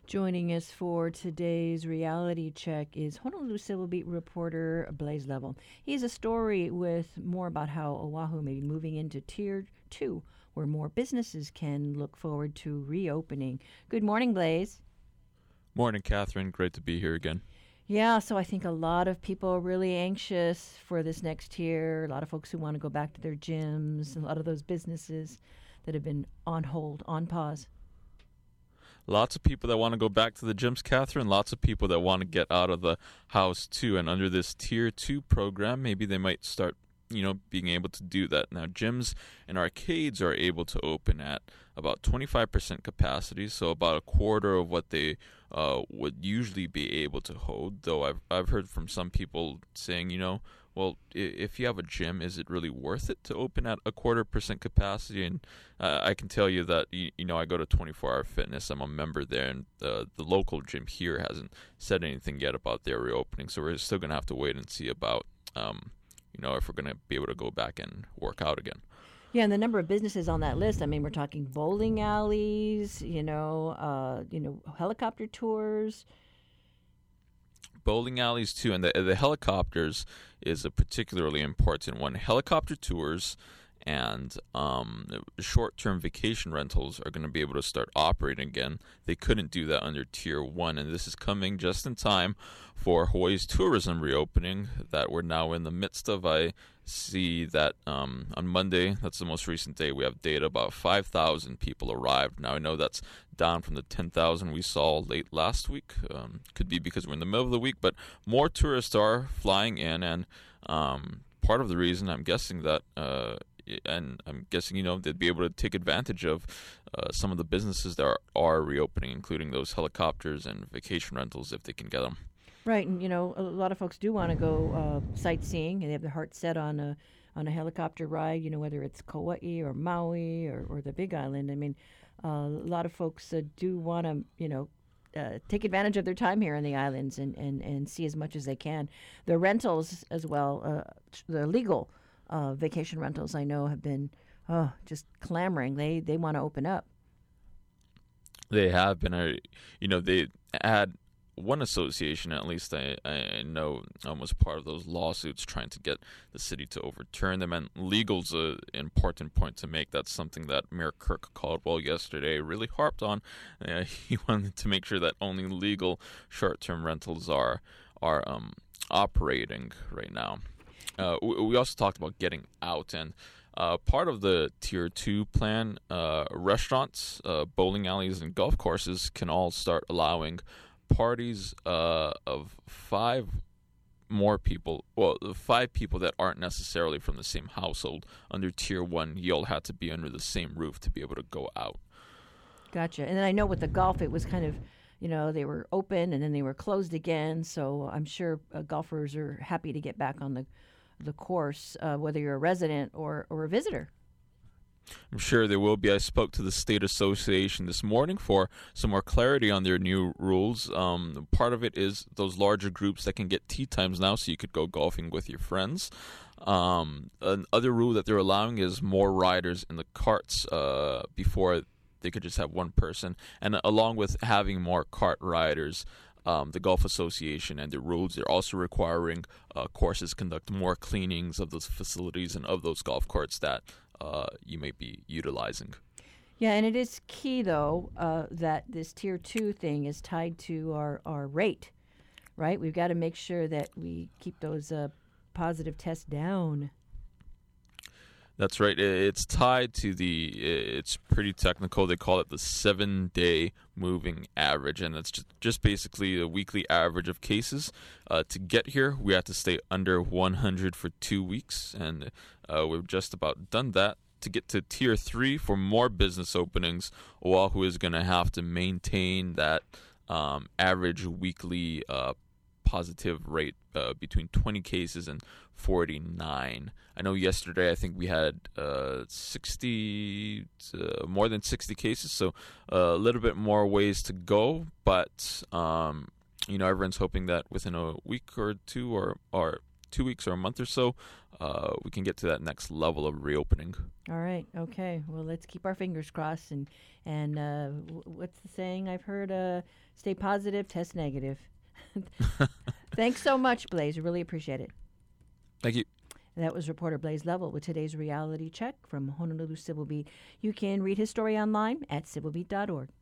Joining us for today's reality check is Honolulu Civil Beat reporter Blaze Level. He has a story with more about how Oahu may be moving into Tier 2, where more businesses can look forward to reopening. Good morning, Blaze. Morning, Catherine. Great to be here again. Yeah, so I think a lot of people are really anxious for this next year. A lot of folks who want to go back to their gyms, a lot of those businesses that have been on hold, on pause. Lots of people that want to go back to the gyms, Catherine. Lots of people that want to get out of the house, too. And under this Tier 2 program, maybe they might start, being able to do that. Now, gyms and arcades are able to open at about 25% capacity, so about a quarter of what they would usually be able to hold. Though I've heard from some people saying, well, if you have a gym, is it really worth it to open at a 0.25% capacity? And I can tell you that, I go to 24 Hour Fitness. I'm a member there, and the local gym here hasn't said anything yet about their reopening. So we're still going to have to wait and see about, if we're going to be able to go back and work out again. Yeah, and the number of businesses on that list, I mean, we're talking bowling alleys, helicopter tours. Bowling alleys too, and the helicopters is a particularly important one. Helicopter tours and short-term vacation rentals are going to be able to start operating again. They couldn't do that under Tier 1, and this is coming just in time for Hawaii's tourism reopening that we're now in the midst of. I see that on Monday, that's the most recent day, we have data about 5,000 people arrived. Now, I know that's down from the 10,000 we saw late last week. Could be because we're in the middle of the week, but more tourists are flying in, and part of the reason I'm guessing that they'd be able to take advantage of some of the businesses that are reopening, including those helicopters and vacation rentals if they can get them. Right, and a lot of folks do want to go sightseeing, and they have their heart set on a helicopter ride. Whether it's Kauai or Maui or the Big Island. I mean, a lot of folks do want to take advantage of their time here in the islands and see as much as they can. The rentals as well, the legal vacation rentals, I know, have been just clamoring. They want to open up. They have been. They had one association, at least I know, was part of those lawsuits trying to get the city to overturn them. And legal's an important point to make. That's something that Mayor Kirk Caldwell yesterday really harped on. He wanted to make sure that only legal short-term rentals are operating right now. We also talked about getting out, and part of the Tier 2 plan, restaurants, bowling alleys, and golf courses can all start allowing parties of 5 more people. Well, 5 people that aren't necessarily from the same household. Under Tier 1, you all had to be under the same roof to be able to go out. Gotcha. And then I know with the golf, it was kind of, they were open and then they were closed again. So I'm sure golfers are happy to get back on the course, whether you're a resident or a visitor. I'm sure there will be. I spoke to the State Association this morning for some more clarity on their new rules. Part of it is those larger groups that can get tee times now, so you could go golfing with your friends. Another rule that they're allowing is more riders in the carts. Before, they could just have one person. And along with having more cart riders, the Golf Association and the rules, they're also requiring courses conduct more cleanings of those facilities and of those golf carts that you may be utilizing. Yeah, and it is key, though, that this Tier 2 thing is tied to our rate, right? We've got to make sure that we keep those positive tests down. That's right. It's tied to it's pretty technical. They call it the 7-day moving average, and it's just basically a weekly average of cases. To get here, we have to stay under 100 for 2 weeks, and we've just about done that. To get to Tier 3 for more business openings, Oahu is going to have to maintain that average weekly positive rate between 20 cases and 49. I know yesterday I think we had 60, more than 60 cases, so a little bit more ways to go, but everyone's hoping that within a week or two or 2 weeks or a month or so, we can get to that next level of reopening. All right. Okay. Well, let's keep our fingers crossed. And what's the saying I've heard? Stay positive, test negative. Thanks so much, Blaze. I really appreciate it. Thank you. That was reporter Blaze Lovell with today's reality check from Honolulu Civil Beat. You can read his story online at civilbeat.org.